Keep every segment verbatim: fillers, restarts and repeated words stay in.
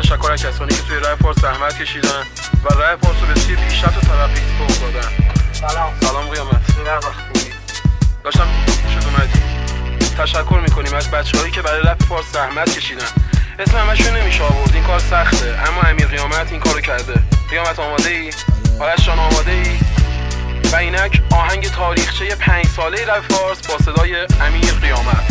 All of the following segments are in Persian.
تشکر از کسانی که توی راه فارس زحمت کشیدن و راه فارس رو به سوی پیشرفت و ترقی سوق دادن. سلام. سلام قیامت. نه خوبی. داشتم شد اومدی. تشکر میکنیم از بچه‌هایی که برای راه فارس زحمت کشیدن. اسم همشون نمیشه آورد، این کار سخته، اما امیر قیامت این کارو کرده. قیامت آماده ای؟ آرش جان آماده ای؟ و اینک آهنگ تاریخچه پنج ساله رپ فارس با صدای امیر قیامت.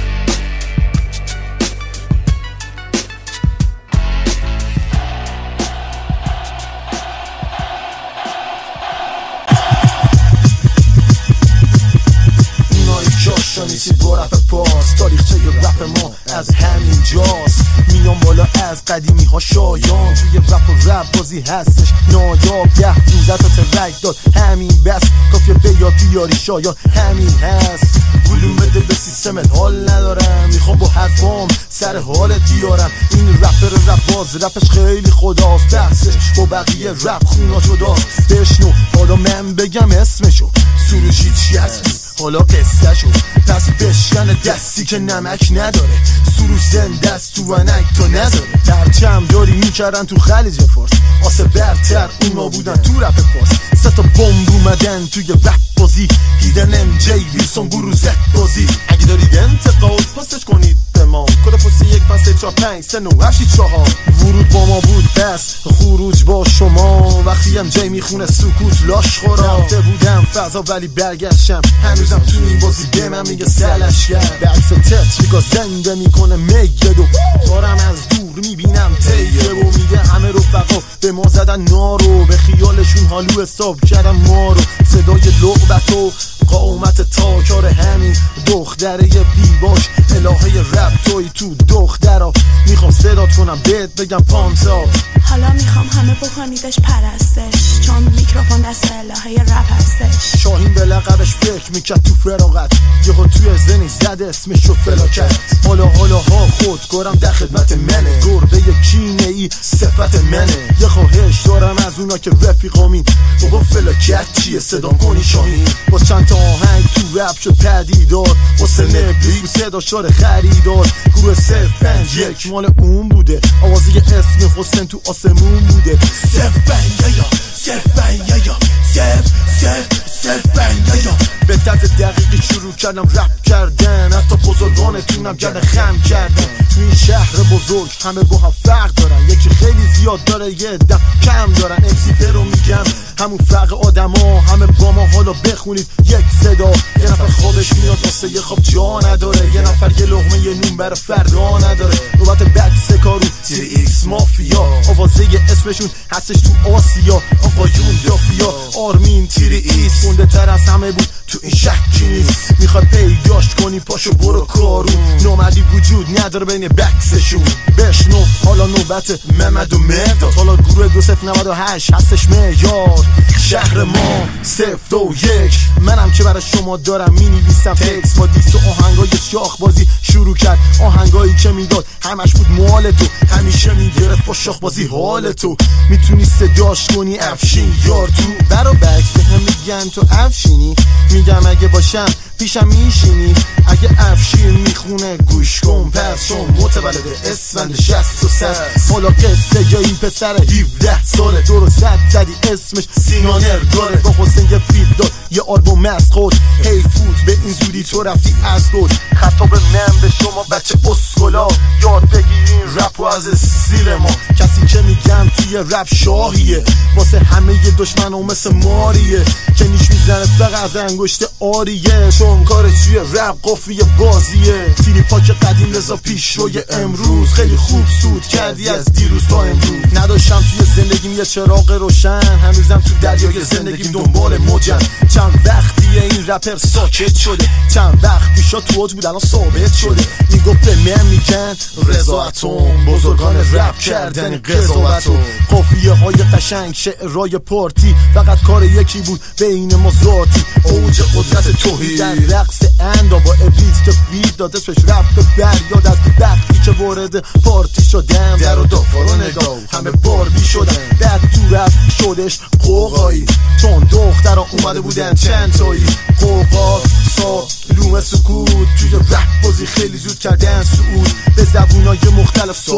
شانیسی با رپ پاس تاریخچه رپ ما از همین جاست. میام بالا از قدیمی ها شایان، توی رپ و رپ بازی هستش نایاب. ده پونزده تا ترک داد همین بس، کافیه به یاد بیاری شایان همین هست. ولوم بده به سیستمت حال ندارم، میخوام با حرفام سر حالت بیارم. این رپر رپ باز رپش خیلی خداست، بحثش با بقیه رپ خونا جداست. بشنو حالا من بگم اسمشو، سروشی چی هستی حالا قصه شو. پس بشکن دستی که نمک نداره، سروش زنده است تو ونک تو نداره. پرچم داری میکردن تو خلیج فارس، آسه برتر اونا بودن تو رپ فارس. سه تا بمب اومدن توی رپ بازی، هیدن ام جی ویلسون بروزت بازی. اگه دارید انتقاد پاسش کنید به ما، کد پست یک پس سه چهار پنج سه نو هشت چهار. ورود با ما بود پس خروج با شما، وقتی ام جی میخونه سکوت لاش خورا. رفته بودم فضا ولی برگشتم، هنوزم تو این بازی به من میگه سلش کرد. به عکس تتریکا زنده میکنه میگدو، دارم از دور میبینم تیه و میگه همه رفقا به ما زدن نارو. به خیالشون حالو حساب کردم ما رو، صدای لغبت و قامت تاکار همین دختره بیباش. الهه رپ توی تو دخترا، میخوام صدات کنم بهت بگم پانتا. حالا میخوام همه بکنیدش پرستش، چون میکروفون دست الهه رپ هستش. شاهین به لقبش فکر میکرد تو فراغت، یهو توی زنی زد اسمش رو فلاکت. حالا حالا ها خود کارم در خدمت منه، گربه کینه ای صفت منه. یه خواهش دارم از اونا که رفیقامین، بابا فلاکت چیه صدام کنی شاهین. با چند تا آهنگ تو رپ شد پدیدار، واسه نبلیس صدا شار خریدار. گروه صفر پنج یک مال اون بوده، آوازی اسم حسین تو آسمون بوده. صفر پنج یا صفر پنج یا صفر صفر صفر پنج یا. به طرز دقیقی شروع کردم رپ کردن، حتی بزرگانتونم گرد خم کردن. تو این شهر بزرگ همه با هم فرق دارن، یکی خیلی زیاد داره یه دم کم دارن. اکسیته رو میگم همون فرق آدم ها، همه با ما حالا بخونید یک صدا. یه نفر خوابش میاد واسه یه خواب جا نداره، یه نفر یه لقمه یه نون برای فردا نداره. نوبت بکس کارو تیری ایکس مافیا، آوازه اسمشون هستش تو آسیا. آقایون دافیا آرمین تیری ایکس، خونده تر از همه بود تو این شکی نیست. میخواد پیداشت کنی پاشو برو کارون، نامردی وجود نداره بین بکسشون. بشنو حالا نوبت محمد و مرداد، حالا گروه دو صفر نود و هشت هستش معیار. شهر ما صفر و یک، منم که برای شما دارم می نویسم تکس. با دیست و آهنگای شاخ بازی شروع کرد، آهنگایی که میداد همش بود مال تو. همیشه میگرفت با شاخ بازی حال تو، میتونی صداش کنی افشین یار تو. برا بکس به هم میگن تو افشینی، میگم اگه باشم پیشم میشینی. اگه افشین میخونه گوش کن پس، چون متولد اسفند شصت و سه. حالا قصه یا این پسر هفده ساله، دور و صد زدی اسمش سینانر داره. با حسین یه فیت داد یه آلبوم از خود، هی فوت به این زودی تو رفتی از دور. خطاب من به شما بچه اسکولا، یاد بگیرین رپ و از سیل ما. کسی که میگم توی رپ شاهیه، واسه همه ی دشمنو مثل ماریه که نیش میزنه فقط از انگشت آریه. چون کارش توی رپ قفلی بازیه، تیری پاک قدیم لذا پیش روی امروز. خیلی خوب سود کردی از دیروز تا امروز. نداشتم توی زندگیم یه چراغ روشن، هنوزم تو دریای زندگیم دنبال موجم. چند وقتیه این رپر ساکت شده، چند وقت پیشا تو اوج بود الان ثابت شده. میگفت به من میگن رضا اتم، بزرگان رپ کردن قضاوتو. قافیه های قشنگ شعرهای پارتی، فقط کار یکی بود بین ما ذاتی. اوج قدرت توحید در رقص اندا با ابلیس که فید داد اسمش رفت فریاد. از وقتی که وارد پارتی شدم، در و دافارو نگاه همه باربی شدن. بعد تو رفت شدش قوقایی، چون دخترها اومده بودن چند تایی. قوقا سالوم سکوت توی رپ بازی خیلی زود کردن سعود، به زبونای مختلف سالوم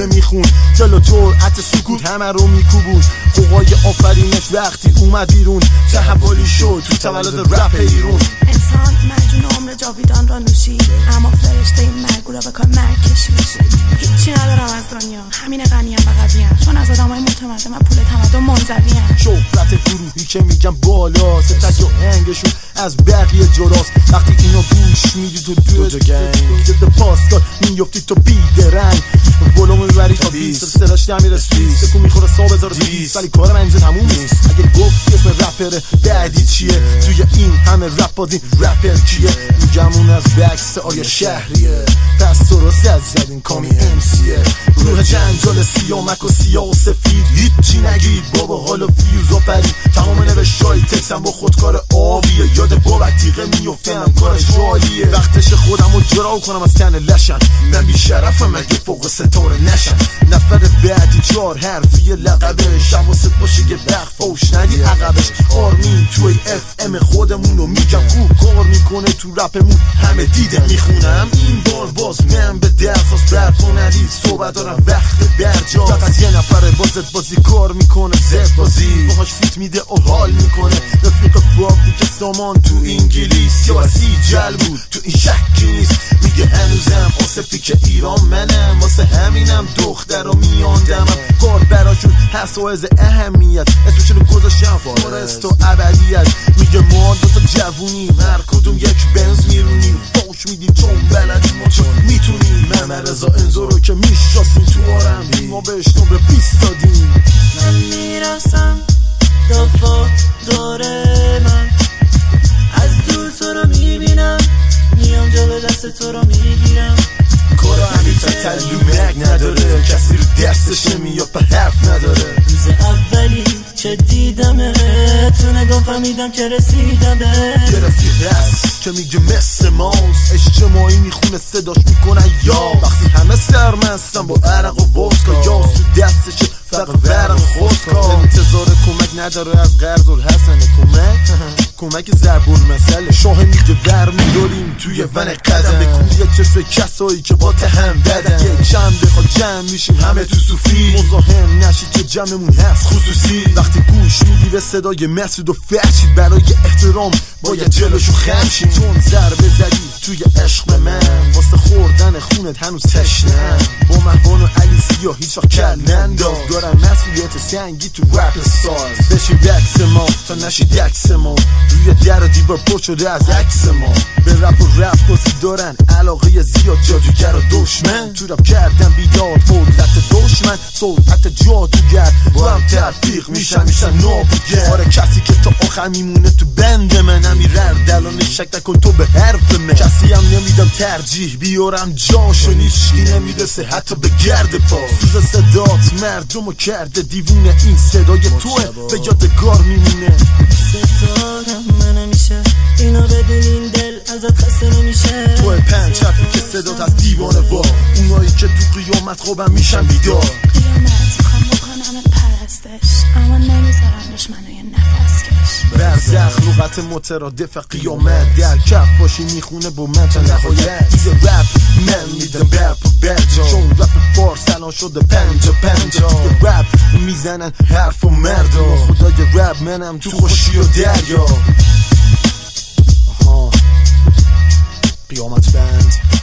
نغمه میخون جلو جرأت سکوت همه رو میکوبون قوقای آفرینش وقتی اومد بیرون تحولی شد تو تولد رپ ایرون انسان مجنون عمر جاویدان را نوشید اما فرشته این مرگو را به کار مرگ کشید هیچی ندارم از دنیا همین غنیم و قویم چون از آدمای متمدن و پول تمدن منزویم شهرت گروهی که میگم بالا ستک و هنگشون از بقیه جداست وقتی اینو گوش میدی تو دو دو گنگ جد پاسکار میفتی تو بیدرنگ ولوم میبری تا بیست صداش نمیره سویس سکو میخوره سا بذاره بیست ولی کار من اینجا تموم نیست اگه گفتی اسم رپره بعدی چیه توی این همه رپ بازی رپر کیه میگم اون از بکس آیا شهریه پس درست از زدین کامی امسیه روح جنجال سیامک و سیاه و سفید هیچی نگید بابا حالا فیوز و پرید تمام نوشتای تکسم با خودکار آبیه یاد بابک تیغه میفتنم کارش رالیه وقتش خودم رو جراو کنم از تن لشن من بی شرفم اگه فوق ستاره نشم نفر بعدی چار حرفی لقبش حواست باشه یه وقت فوش ندی عقبش آرمین توی اف ام خودمونو میگم خوب کار میکنه تو رپمون همه دیده میخونم این بار باز من به درخواست برکن ندید صحبت دارم وقت برجاز فقط یه نفر بازت بازی کار میکنه زد بازی باهاش فیت میده و حال میکنه رفیق فابریک سامان تو انگلیس سیاسی جل بود تو این شکی نیست میگه هنوزم آسفی که ایران منم واسه همینم دختر رو میاندمم کار براشون هست و از اهمیت اسمشون رو گذاشتم فارست و ابدیت میگه ما دوتا جوونی هر کدوم یک بنز میرونیم فوش میدیم چون بلدیم ما چون میتونیم من رضا انزو رو که میشناسیم تو آرم ما بهش نمره بیست دادیم من میرسم دفا داره من از دور تو رو میبینم میام جلو دست تو رو میگیرم کارا همین تا تلومک نداره کسی رو دستش نمیاد به حرف نداره روز اولی که دیدمه تو نگاه فهمیدم که رسیدم به گرفتی هست که میگه مثل ماست اجتماعی میخونه صداش میکنن یا وقتی همه سرمستن با عرق و وسکا یا تو دستش فقط ورق خودکار انتظار کمک نداره از قرض الحسن کمک کمک ضرب المثل شاه میگه ور میداریم توی ون قدم به کوی چشم کسایی که با تهم بدن یک چند بخواد جمع میشیم همه تو صوفی مزاحم نشید که جمعمون هست خصوصی وقتی گوش میدی به صدای مسعود و فرشید برای احترام باید جلوشو خمشید چون ضربه زدی توی عشق من واسه خوردن خونت هنوز تشنم با مهوان و علی سیاه هیچ وقت کل ننداز دارم مسئولیت سنگی تو رپ ساز بشین دکس ما تا نشی دکس ما روی در و دیوار پر شده از عکس ما به رپ و رپ بازی دارن علاقه زیاد جادوگر و دشمن تو رپ کردن بیدار قدرت دشمن سرعت جادوگر با هم تفریق میشن میشن نابوگر آره کسی که تا آخر میمونه تو بند من امیرر دلان شک نکن تو به حرف من کسی هم نمیدم ترجیح بیارم جاشو نیشکی نمیرسه حتی به گرد پا سوز صدات مردمو کرده دیوونه این صدای توه به یادگار میمونه ستارم من نمیشه اینو بدون این دل ازت خسته نمیشه توه پنج حرفی که صدات از دیوانه وا اونایی که تو قیامت خوبم میشن بیدار قیامت میخوام بکنم پرستش اما نمیذارم دشمنای نفس کش برزخ لغت مترادف قیامت در کف باشی میخونه با من تا نهایت توی رپ من میدم رپ و برجا چون رپ فارس الان شده پنجا پنجا توی رپ میزنن حرف و مردا خدای رپ منم تو خوشی و دریا آها قیامت بند